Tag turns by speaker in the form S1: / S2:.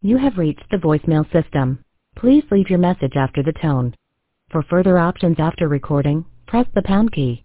S1: You have reached the voicemail system. Please leave your message after the tone. For further options after recording, press the pound key.